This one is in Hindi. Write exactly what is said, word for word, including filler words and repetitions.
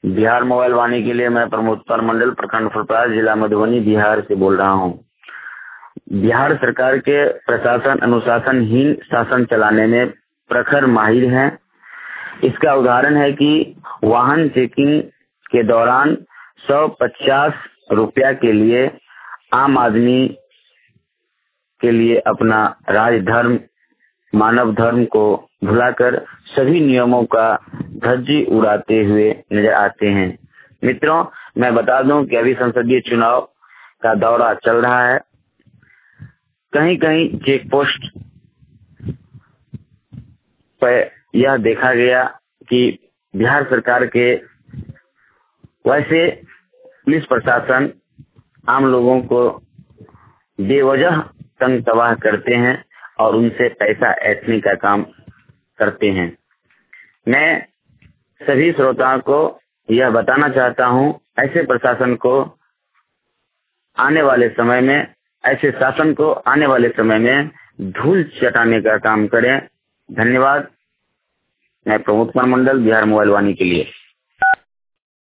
बिहार मोबाइल वाणी के लिए मैं प्रमोद कुमार मंडल, प्रखंड फुलपरास, जिला मधुबनी, बिहार से बोल रहा हूँ। बिहार सरकार के प्रशासन अनुशासनहीन शासन चलाने में प्रखर माहिर हैं। इसका उदाहरण है कि वाहन चेकिंग के दौरान सौ पचास रुपया के लिए आम आदमी के लिए अपना राजधर्म मानव धर्म को भुलाकर सभी नियमों का धज्जी उड़ाते हुए नजर आते हैं। मित्रों, मैं बता दूं कि अभी संसदीय चुनाव का दौरा चल रहा है। कहीं कहीं चेक पोस्ट पर यह देखा गया कि बिहार सरकार के वैसे पुलिस प्रशासन आम लोगों को बेवजह तंग तबाह करते हैं और उनसे पैसा ऐंठने का काम करते हैं। मैं सभी श्रोताओं को यह बताना चाहता हूं, ऐसे प्रशासन को आने वाले समय में ऐसे शासन को आने वाले समय में धूल चटाने का काम करें। धन्यवाद। मैं प्रमोद कुमार मंडल, बिहार मोबाइल वाणी के लिए।